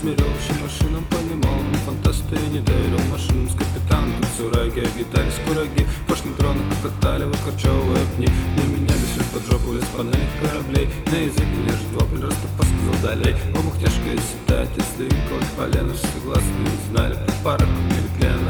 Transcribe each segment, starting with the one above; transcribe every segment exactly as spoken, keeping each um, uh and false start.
смирился машинам, понимал, но фантасты не доверил машинам с капитаном. Тут сураги, гитаре с кураги, пошли троны покатали, выкорчевывая пни. Не меняли все под жопу лес панель кораблей. На языке лежит вопль, Растопа сказал далей. В обух тяжко и седает, если колоть полено. Все согласны не знали, под парок или клена.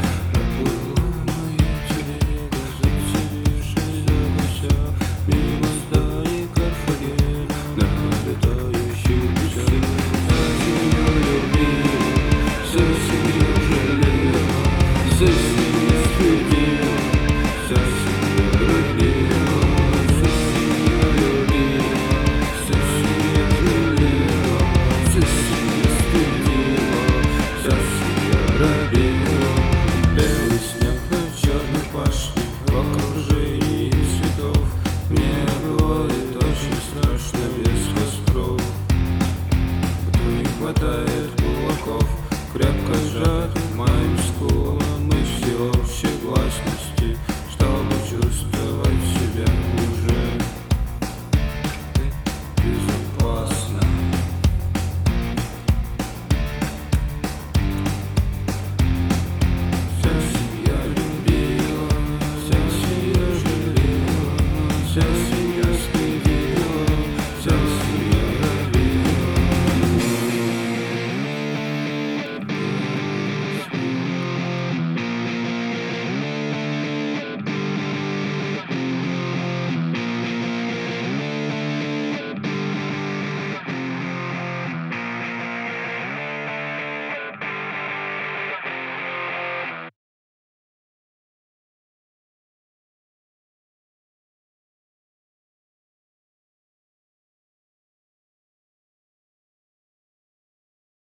Белый снег на черной пашне, в окружении цветов. Мне бывает очень страшно без костров. Кто не хватает